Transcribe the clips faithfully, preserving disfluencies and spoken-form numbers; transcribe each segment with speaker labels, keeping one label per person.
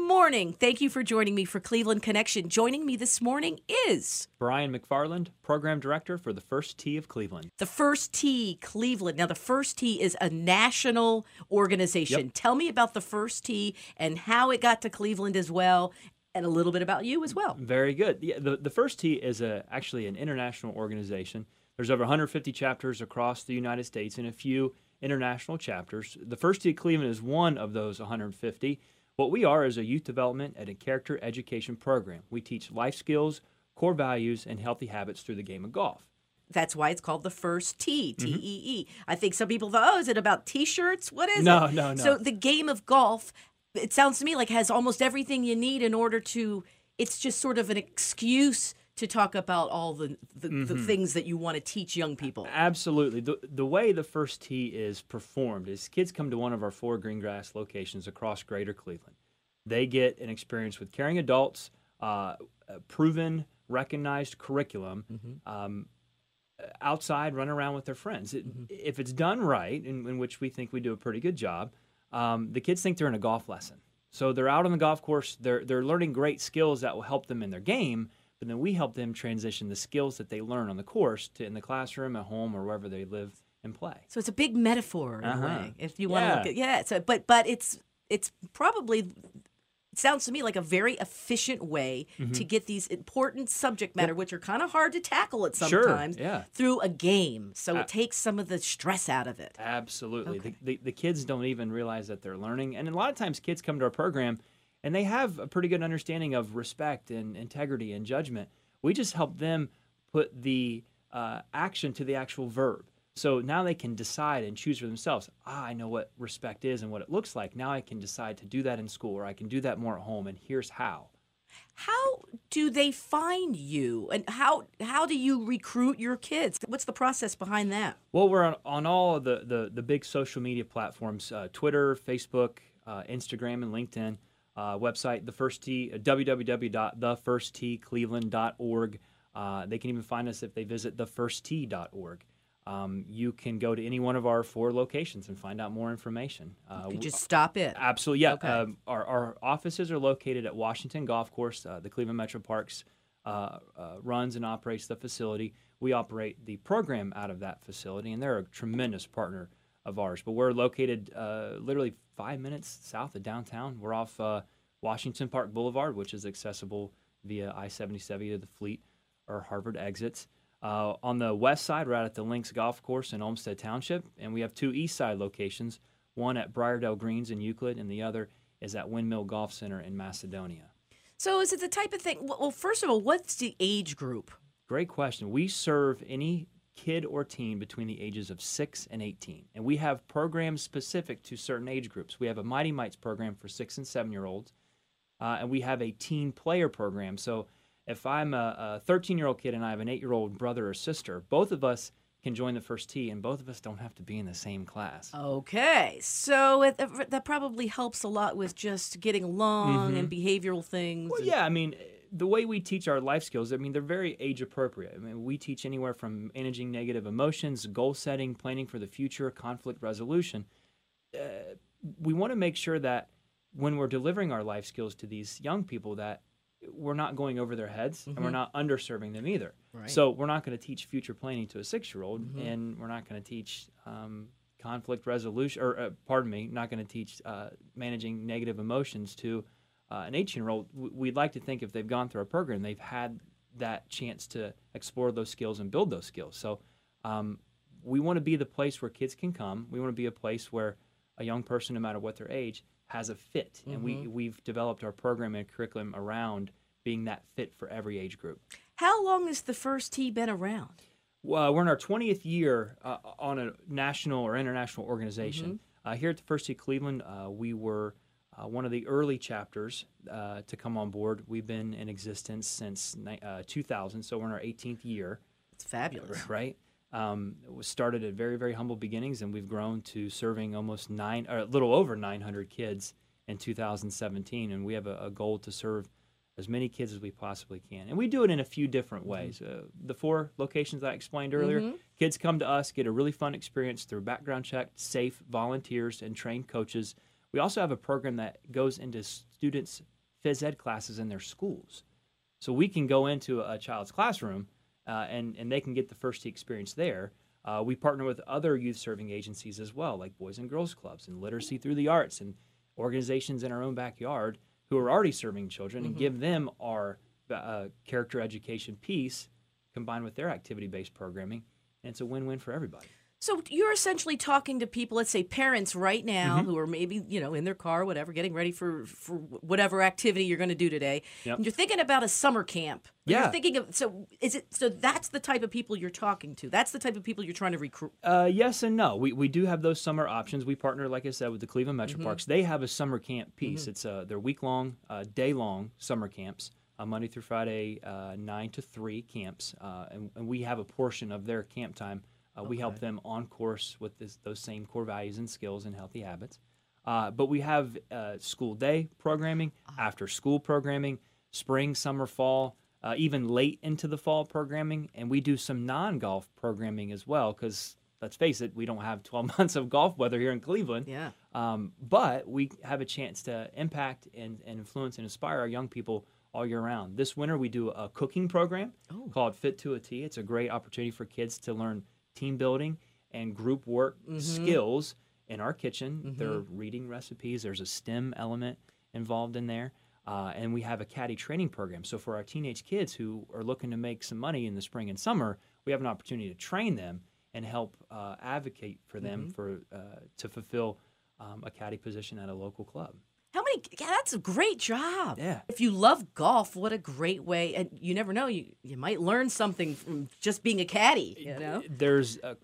Speaker 1: morning. Thank you for joining me for Cleveland Connection. Joining me this morning is
Speaker 2: Brian McFarland, Program Director for the First Tee of Cleveland.
Speaker 1: the First Tee Cleveland. Now, the First Tee is a national organization.
Speaker 2: Yep.
Speaker 1: Tell me about the First Tee and how it got to Cleveland as well, and a little bit about you as well.
Speaker 2: Very good. Yeah, the, the First Tee is a, actually an international organization. There's over one hundred fifty chapters across the United States and a few international chapters. The First Tee of Cleveland is one of those one hundred fifty. What we are is a youth development and a character education program. We teach life skills, core values, and healthy habits through the game of golf.
Speaker 1: That's why it's called the First Tee, T E
Speaker 2: Mm-hmm.
Speaker 1: E. I think some people thought, oh, is it about T-shirts? What is
Speaker 2: No,
Speaker 1: it?
Speaker 2: no, no.
Speaker 1: So the game of golf, it sounds to me like has almost everything you need in order to, it's just sort of an excuse to talk about all the, the,
Speaker 2: Mm-hmm.
Speaker 1: the things that you want to teach young people.
Speaker 2: Absolutely. The, the way the First Tee is performed is kids come to one of our four green grass locations across greater Cleveland. They get an experience with caring adults, uh, a proven, recognized curriculum, um, outside, run around with their friends. It, If it's done right, in, in which we think we do a pretty good job, um, the kids think they're in a golf lesson. So they're out on the golf course, they're, they're learning great skills that will help them in their game, but then we help them transition the skills that they learn on the course to in the classroom, at home, or wherever they live and play.
Speaker 1: So it's a big metaphor in
Speaker 2: Uh-huh.
Speaker 1: a way, if you want to
Speaker 2: Yeah.
Speaker 1: look at yeah. So, but but it's it's probably it sounds to me like a very efficient way
Speaker 2: Mm-hmm.
Speaker 1: to get these important subject matter, which are kind of hard to tackle at
Speaker 2: Sure,
Speaker 1: sometimes,
Speaker 2: yeah.
Speaker 1: through a game. So
Speaker 2: Uh,
Speaker 1: it takes some of the stress out of it.
Speaker 2: Absolutely.
Speaker 1: Okay.
Speaker 2: The, the, the kids don't even realize that they're learning. And a lot of times kids come to our program and they have a pretty good understanding of respect and integrity and judgment. We just help them put the uh, action to the actual verb. So now they can decide and choose for themselves. Ah, I know what respect is and what it looks like. Now I can decide to do that in school, or I can do that more at home, and here's how.
Speaker 1: How do they find you, and how how do you recruit your kids? What's the process behind that?
Speaker 2: Well, we're on, on all of the, the, the big social media platforms, uh, Twitter, Facebook, uh, Instagram, and LinkedIn. Uh, website, The First Tee, uh, w w w dot the first tee cleveland dot org. Uh, they can even find us if they visit the first tee dot org. Um, you can go to any one of our four locations and find out more information. Uh,
Speaker 1: You just stop it.
Speaker 2: Absolutely, yeah.
Speaker 1: Okay.
Speaker 2: Um, our, our offices are located at Washington Golf Course. Uh, the Cleveland Metro Parks uh, uh, runs and operates the facility. We operate the program out of that facility, and they're a tremendous partner of ours. But we're located uh, literally five minutes south of downtown. We're off uh, Washington Park Boulevard, which is accessible via I seventy-seven to the Fleet or Harvard exits. Uh, on the west side, we're out at the Links Golf Course in Olmsted Township, and we have two east side locations, one at Briardale Greens in Euclid, and the other is at Windmill Golf Center in Macedonia.
Speaker 1: So is it the type of thing? Well, first of all, what's the age group?
Speaker 2: Great question. We serve any kid or teen between the ages of six and eighteen, and we have programs specific to certain age groups. We have a Mighty Mites program for six and seven-year-olds, uh, and we have a teen player program. So if I'm a thirteen-year-old kid and I have an eight-year-old brother or sister, both of us can join the First Tee, and both of us don't have to be in the same class.
Speaker 1: Okay, so it, that probably helps a lot with just getting along and behavioral things.
Speaker 2: Well,
Speaker 1: and-
Speaker 2: yeah, I mean, the way we teach our life skills, I mean, they're very age appropriate. I mean, we teach anywhere from managing negative emotions, goal setting, planning for the future, conflict resolution. Uh, we want to make sure that when we're delivering our life skills to these young people, that we're not going over their heads and we're not underserving them either.
Speaker 1: Right.
Speaker 2: So we're not going to teach future planning to a six-year-old, and we're not going to teach um, conflict resolution, or uh, pardon me, not going to teach uh, managing negative emotions to uh, an eighteen-year-old. We'd like to think if they've gone through our program, they've had that chance to explore those skills and build those skills. So um, we want to be the place where kids can come. We want to be a place where a young person, no matter what their age, has a fit. And we, we've developed our program and curriculum around being that fit for every age group.
Speaker 1: How long has the First Tee been around?
Speaker 2: Well, we're in our twentieth year uh, on a national or international organization. Uh, here at the First Tee Cleveland, uh, we were uh, one of the early chapters uh, to come on board. We've been in existence since ni- uh, two thousand, so we're in our eighteenth year,
Speaker 1: It's fabulous.
Speaker 2: right? Um, it was started at very, very humble beginnings, and we've grown to serving almost nine, or a little over nine hundred kids in two thousand seventeen, and we have a, a goal to serve as many kids as we possibly can. And we do it in a few different ways. Uh, the four locations I explained earlier, kids come to us, get a really fun experience through background check, safe volunteers, and trained coaches. We also have a program that goes into students' phys ed classes in their schools. So we can go into a child's classroom uh, and, and they can get the first tee experience there. Uh, we partner with other youth serving agencies as well, like Boys and Girls Clubs and Literacy Through the Arts and organizations in our own backyard who are already serving children mm-hmm. and give them our uh, character education piece combined with their activity-based programming. And it's a win-win for everybody.
Speaker 1: So you're essentially talking to people, let's say parents right now
Speaker 2: Mm-hmm.
Speaker 1: who are maybe, you know, in their car, whatever, getting ready for, for whatever activity you're going to do today.
Speaker 2: Yep.
Speaker 1: And you're thinking about a summer camp.
Speaker 2: Yeah.
Speaker 1: You're thinking of, so is it, so that's the type of people you're talking to. That's the type of people you're trying to recruit.
Speaker 2: Uh, yes and no. We we do have those summer options. We partner, like I said, with the Cleveland Metro
Speaker 1: Mm-hmm.
Speaker 2: Parks. They have a summer camp piece.
Speaker 1: Mm-hmm.
Speaker 2: It's uh, they're week-long, uh, day-long summer camps, uh, Monday through Friday, uh, nine to three camps. Uh, and, and we have a portion of their camp time. Uh, we
Speaker 1: Okay.
Speaker 2: help them on course with this, those same core values and skills and healthy habits. Uh, but we have uh, school day programming, after school programming, spring, summer, fall, uh, even late into the fall programming. And we do some non-golf programming as well because, let's face it, we don't have twelve months of golf weather here in Cleveland.
Speaker 1: Yeah.
Speaker 2: Um, but we have a chance to impact and, and influence and inspire our young people all year round. This winter, we do a cooking program
Speaker 1: Oh.
Speaker 2: called Fit to a T. It's a great opportunity for kids to learn team building and group work
Speaker 1: Mm-hmm.
Speaker 2: skills in our kitchen. They're reading recipes. There's a STEM element involved in there. Uh, and we have a caddy training program. So for our teenage kids who are looking to make some money in the spring and summer, we have an opportunity to train them and help uh, advocate for them
Speaker 1: Mm-hmm.
Speaker 2: for uh, to fulfill um, a caddy position at a local club.
Speaker 1: How many? Yeah, that's a great job.
Speaker 2: Yeah.
Speaker 1: If you love golf, what a great way. And you never know, you, you might learn something from just being a caddy, you know?
Speaker 2: There's a,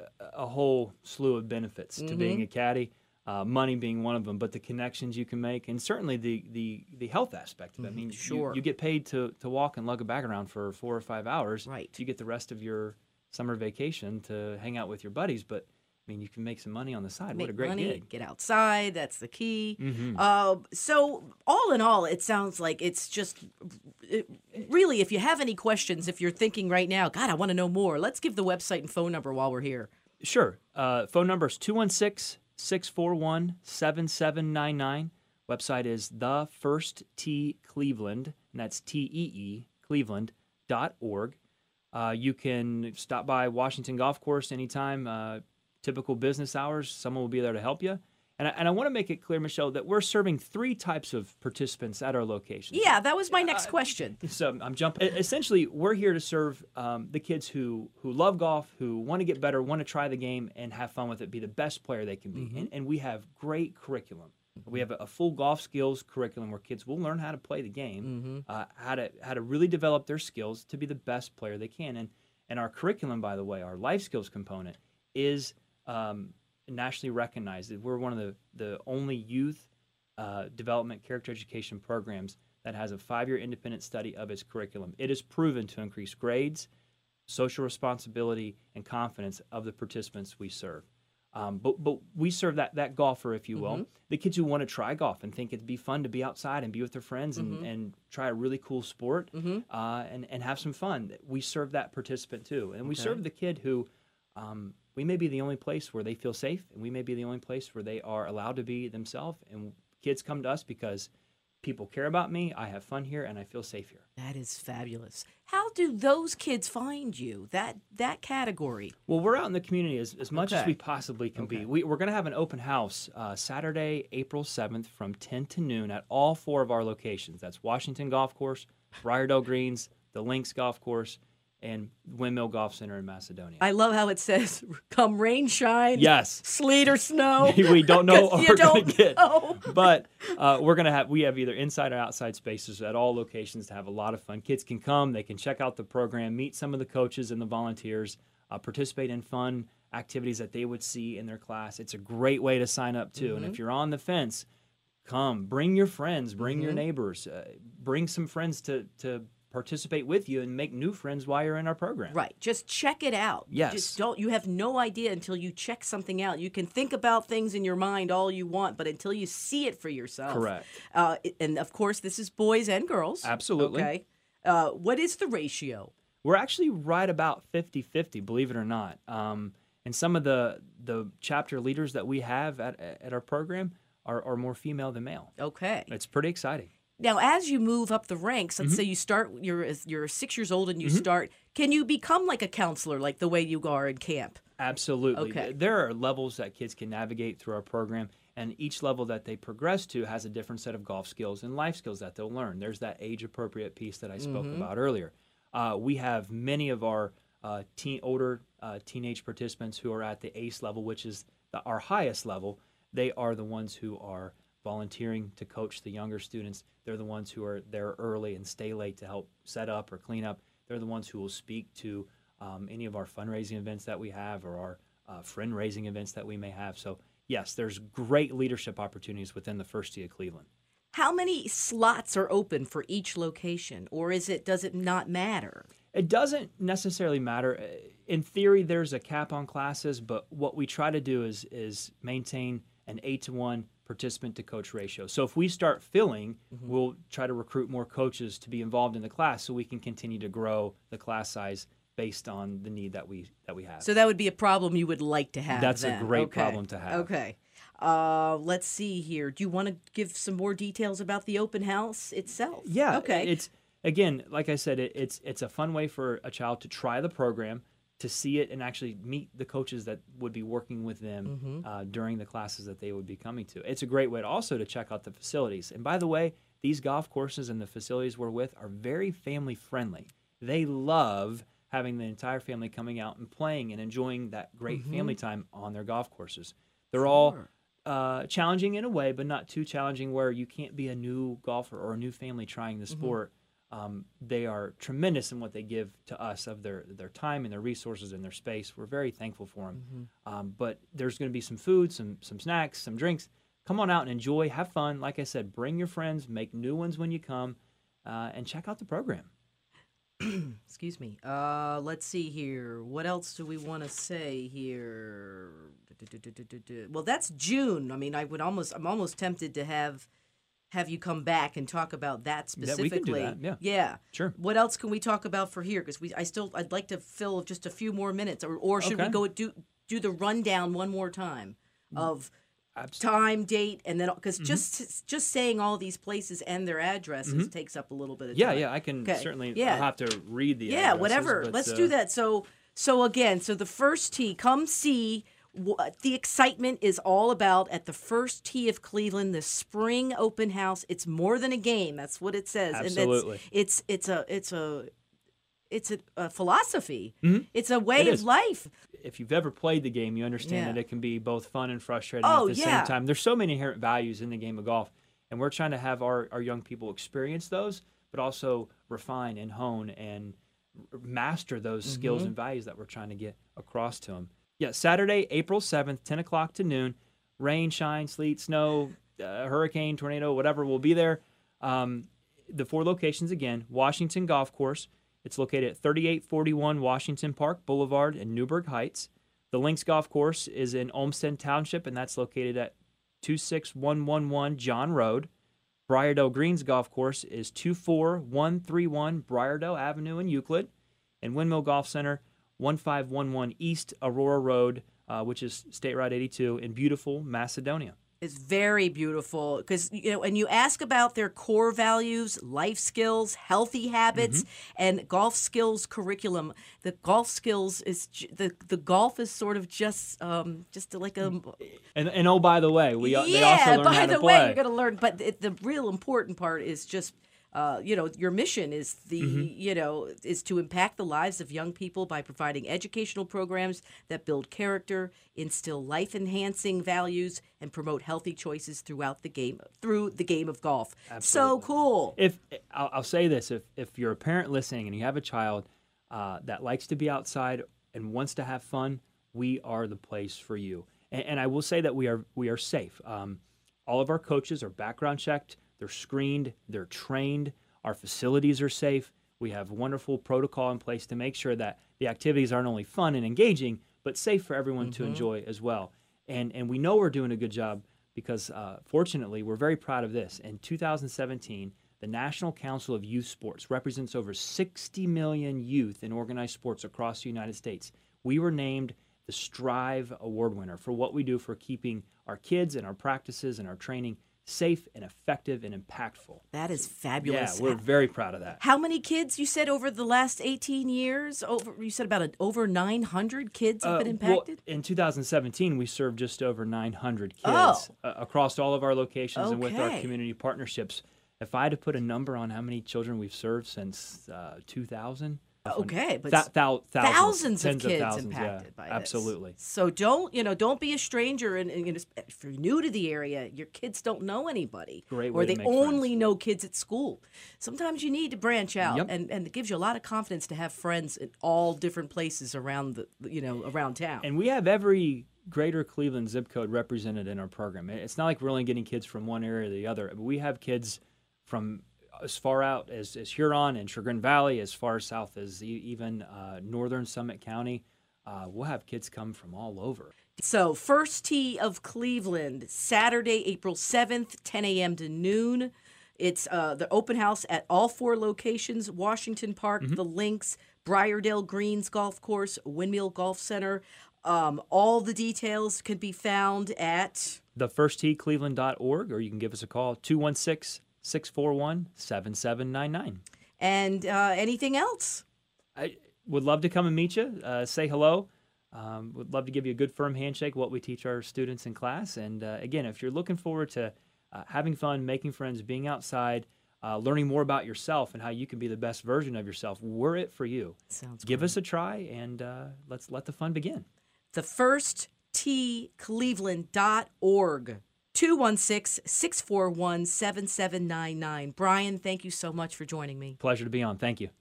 Speaker 2: a whole slew of benefits to being a caddy, uh, money being one of them, but the connections you can make, and certainly the the, the health aspect of it. I mean, you-
Speaker 1: Sure.
Speaker 2: you, get paid to, to walk and lug a bag around for four or five hours.
Speaker 1: Right.
Speaker 2: You get the rest of your summer vacation to hang out with your buddies, but I mean, you can make some money on the side.
Speaker 1: Make
Speaker 2: what a great
Speaker 1: money,
Speaker 2: gig.
Speaker 1: get outside. That's the key.
Speaker 2: Mhm.
Speaker 1: Uh, so, all in all, it sounds like it's just it, really. If you have any questions, if you're thinking right now, God, I want to know more. Let's give the website and phone number while we're here.
Speaker 2: Sure. Uh, phone number is two one six, six four one, seven seven nine nine. Website is The First Tee Cleveland, and that's T E E, Cleveland dot org. Uh, you can stop by Washington Golf Course anytime, uh, typical business hours. Someone will be there to help you. And I, and I want to make it clear, Michelle, that we're serving three types of participants at our locations.
Speaker 1: Yeah, that was my
Speaker 2: Uh,
Speaker 1: next question.
Speaker 2: So I'm jumping. E- Essentially, we're here to serve um, the kids who who love golf, who want to get better, want to try the game, and have fun with it, be the best player they can be. And, and we have great curriculum. We have a, a full golf skills curriculum where kids will learn how to play the game, uh, how to how to really develop their skills to be the best player they can. And and our curriculum, by the way, our life skills component is um, nationally recognized. We're one of the the only youth uh, development character education programs that has a five-year independent study of its curriculum. It is proven to increase grades, social responsibility, and confidence of the participants we serve. Um, but but we serve that that golfer, if you will, the kids who want to try golf and think it'd be fun to be outside and be with their friends and, and try a really cool sport uh, and, and have some fun. We serve that participant too. And we
Speaker 1: Okay.
Speaker 2: serve the kid who um, we may be the only place where they feel safe, and we may be the only place where they are allowed to be themselves. And kids come to us because people care about me, I have fun here, and I feel safe here.
Speaker 1: That is fabulous. How do those kids find you? That that category.
Speaker 2: Well, we're out in the community as, as much as
Speaker 1: Okay.
Speaker 2: we possibly can be. We, we're going to have an open house uh, Saturday, April seventh from ten to noon at all four of our locations. That's Washington Golf Course, Briardale Greens, the Links Golf Course, and Windmill Golf Center in Macedonia.
Speaker 1: I love how it says, "Come rain, shine,
Speaker 2: Yes.
Speaker 1: sleet or snow."
Speaker 2: We don't know
Speaker 1: 'Cause
Speaker 2: what
Speaker 1: you
Speaker 2: we're going
Speaker 1: don't
Speaker 2: to get.
Speaker 1: know.
Speaker 2: But uh, we're going to have, we have either inside or outside spaces at all locations to have a lot of fun. Kids can come, they can check out the program, meet some of the coaches and the volunteers, uh, participate in fun activities that they would see in their class. It's a great way to sign up too. And if you're on the fence, come, bring your friends, bring your neighbors, uh, bring some friends to, to participate with you and make new friends while you're in our program.
Speaker 1: Right. Just check it out. You
Speaker 2: Yes.
Speaker 1: Just don't. You have no idea until you check something out. You can think about things in your mind all you want, but until you see it for yourself.
Speaker 2: Correct.
Speaker 1: Uh, and of course, this is boys and girls.
Speaker 2: Absolutely.
Speaker 1: Okay. Uh, what is the ratio?
Speaker 2: We're actually right about fifty-fifty, believe it or not. Um, and some of the the chapter leaders that we have at, at our program are, are more female than male.
Speaker 1: Okay.
Speaker 2: It's pretty exciting.
Speaker 1: Now, as you move up the ranks, let's
Speaker 2: Mhm.
Speaker 1: say you start, you're you're six years old and you
Speaker 2: Mhm.
Speaker 1: start. Can you become like a counselor, like the way you are in camp?
Speaker 2: Absolutely.
Speaker 1: Okay.
Speaker 2: Th- There are levels that kids can navigate through our program, and each level that they progress to has a different set of golf skills and life skills that they'll learn. There's that age appropriate piece that I spoke
Speaker 1: Mhm.
Speaker 2: about earlier. Uh, we have many of our uh, teen, older uh, teenage participants who are at the ACE level, which is the, our highest level. They are the ones who are volunteering to coach the younger students. They're the ones who are there early and stay late to help set up or clean up. They're the ones who will speak to um, any of our fundraising events that we have or our uh, friend raising events that we may have. So, yes, there's great leadership opportunities within the First Tee of Cleveland.
Speaker 1: How many slots are open for each location, or is it does it not matter?
Speaker 2: It doesn't necessarily matter. Uh, In theory, there's a cap on classes, but what we try to do is is maintain an eight to one participant to coach ratio. So if we start filling,
Speaker 1: Mhm.
Speaker 2: we'll try to recruit more coaches to be involved in the class, so we can continue to grow the class size based on the need that we that we have.
Speaker 1: So that would be a problem you would like to have.
Speaker 2: That's a
Speaker 1: then.
Speaker 2: great
Speaker 1: Okay.
Speaker 2: problem to have.
Speaker 1: Okay. Uh, let's see here. Do you want to give some more details about the open house itself?
Speaker 2: Yeah.
Speaker 1: Okay.
Speaker 2: It's again, like I said, it, it's it's a fun way for a child to try the program, to see it, and actually meet the coaches that would be working with them
Speaker 1: Mhm.
Speaker 2: uh, during the classes that they would be coming to. It's a great way to also to check out the facilities. And by the way, these golf courses and the facilities we're with are very family friendly. They love having the entire family coming out and playing and enjoying that great
Speaker 1: Mhm.
Speaker 2: family time on their golf courses. They're all
Speaker 1: Sure.
Speaker 2: uh, challenging in a way, but not too challenging where you can't be a new golfer or a new family trying the
Speaker 1: Mhm.
Speaker 2: sport. Um, they are tremendous in what they give to us of their their time and their resources and their space. We're very thankful for them.
Speaker 1: Mhm.
Speaker 2: Um, but there's going to be some food, some some snacks, some drinks. Come on out and enjoy, have fun. Like I said, bring your friends, make new ones when you come, uh, and check out the program.
Speaker 1: Excuse me. Uh, let's see here. What else do we want to say here? Well, that's June. I mean, I would almost. I'm almost tempted to have have you come back and talk about that
Speaker 2: Yeah, we can do
Speaker 1: specifically.
Speaker 2: that, yeah.
Speaker 1: Yeah.
Speaker 2: Sure.
Speaker 1: What else can we talk about for here? Because we, I still, I'd like to fill just a few more minutes, or or should we
Speaker 2: Okay.
Speaker 1: go do do the rundown one more time of
Speaker 2: Abs-
Speaker 1: time, date, and then because
Speaker 2: Mhm.
Speaker 1: just just saying all these places and their addresses
Speaker 2: Mhm.
Speaker 1: takes up a little bit of
Speaker 2: Yeah,
Speaker 1: time.
Speaker 2: yeah, I can
Speaker 1: Okay.
Speaker 2: certainly.
Speaker 1: Yeah.
Speaker 2: I'll have to read the.
Speaker 1: Yeah,
Speaker 2: addresses,
Speaker 1: whatever.
Speaker 2: but,
Speaker 1: Let's
Speaker 2: uh,
Speaker 1: do that. So, so again, so the First Tee, come see what the excitement is all about at the First Tee of Cleveland, the spring open house. It's more than a game. That's what it says.
Speaker 2: Absolutely.
Speaker 1: And it's it's it's a it's a it's a, a philosophy.
Speaker 2: Mhm.
Speaker 1: It's a way
Speaker 2: It
Speaker 1: of
Speaker 2: is.
Speaker 1: life.
Speaker 2: If you've ever played the game, you understand
Speaker 1: Yeah.
Speaker 2: that it can be both fun and frustrating
Speaker 1: Oh,
Speaker 2: at the
Speaker 1: yeah.
Speaker 2: same time. There's so many inherent values in the game of golf, and we're trying to have our, our young people experience those, but also refine and hone and r- master those skills
Speaker 1: Mhm.
Speaker 2: and values that we're trying to get across to them. Yeah, Saturday, April seventh, ten o'clock to noon. Rain, shine, sleet, snow, uh, hurricane, tornado, whatever, we'll be there. Um, the four locations again: Washington Golf Course. It's located at thirty-eight forty-one Washington Park Boulevard in Newburgh Heights. The Links Golf Course is in Olmsted Township, and that's located at two six one one one John Road. Briardale Greens Golf Course is two four one three one Briardale Avenue in Euclid. And Windmill Golf Center, one five one one East Aurora Road, uh, which is State Route eighty-two in beautiful Macedonia.
Speaker 1: It's very beautiful because, you know, and you ask about their core values, life skills, healthy habits, and golf skills curriculum. The golf skills is j- the the golf is sort of just um just like a
Speaker 2: And, and oh, by the way, we
Speaker 1: yeah.
Speaker 2: they also learn
Speaker 1: by
Speaker 2: how
Speaker 1: the
Speaker 2: to
Speaker 1: way,
Speaker 2: play.
Speaker 1: you're gonna learn, but the, the real important part is just. Uh, you know, your mission is the, you know, is to impact the lives of young people by providing educational programs that build character, instill life-enhancing values, and promote healthy choices throughout the game, through the game of golf. So
Speaker 2: Absolutely.
Speaker 1: cool.
Speaker 2: If I'll, I'll say this, if if you're a parent listening and you have a child uh, that likes to be outside and wants to have fun, we are the place for you. And, and I will say that we are we are safe. Um, all of our coaches are background checked. They're screened. They're trained. Our facilities are safe. We have wonderful protocol in place to make sure that the activities aren't only fun and engaging, but safe for everyone to enjoy as well. And and we know we're doing a good job because, uh, fortunately, we're very proud of this. In two thousand seventeen, the National Council of Youth Sports represents over sixty million youth in organized sports across the United States. We were named the Strive Award winner for what we do for keeping our kids and our practices and our training safe and effective and impactful.
Speaker 1: That is
Speaker 2: Yeah,
Speaker 1: fabulous.
Speaker 2: we're very proud of that.
Speaker 1: How many kids you said over the last eighteen years? Over you said about a, over nine hundred kids have
Speaker 2: Uh,
Speaker 1: been
Speaker 2: well,
Speaker 1: impacted?
Speaker 2: in two thousand seventeen, we served just over nine hundred kids
Speaker 1: Oh.
Speaker 2: uh, across all of our locations and with our
Speaker 1: Okay.
Speaker 2: community partnerships. If I had to put a number on how many children we've served since uh, two thousand,
Speaker 1: Okay, but
Speaker 2: Thou- thou- thousands,
Speaker 1: thousands of
Speaker 2: tens
Speaker 1: kids
Speaker 2: thousands,
Speaker 1: impacted
Speaker 2: yeah,
Speaker 1: by this.
Speaker 2: absolutely.
Speaker 1: So don't you know? Don't be a stranger, and, and you know, if you're new to the area, your kids don't know anybody,
Speaker 2: Great
Speaker 1: or
Speaker 2: way to
Speaker 1: they
Speaker 2: make
Speaker 1: only
Speaker 2: friends.
Speaker 1: know kids at school. Sometimes you need to branch out,
Speaker 2: Yep.
Speaker 1: and, and it gives you a lot of confidence to have friends in all different places around the you know around town.
Speaker 2: And we have every greater Cleveland zip code represented in our program. It's not like we're only getting kids from one area or the other. We have kids from as far out as, as Huron and Chagrin Valley, as far south as e- even uh, northern Summit County. Uh, we'll have kids come from all over.
Speaker 1: So, First Tee of Cleveland, Saturday, April seventh, ten a.m. to noon. It's uh, the open house at all four locations, Washington Park, the Links, Briardale Greens Golf Course, Windmill Golf Center. Um, all the details can be found at...
Speaker 2: the first tee cleveland dot org, or you can give us a call, two one six, six four one, seven seven nine nine.
Speaker 1: And uh, anything else?
Speaker 2: I would love to come and meet you, uh, say hello. Um, would love to give you a good firm handshake, what we teach our students in class. And uh, again, if you're looking forward to uh, having fun, making friends, being outside, uh, learning more about yourself and how you can be the best version of yourself, we're it for you.
Speaker 1: Sounds
Speaker 2: Give
Speaker 1: great.
Speaker 2: us a try, and uh, let's let the fun begin.
Speaker 1: The first tee cleveland dot org. two one six, six four one, seven seven nine nine. Brian, thank you so much for joining me.
Speaker 2: Pleasure to be on. Thank you.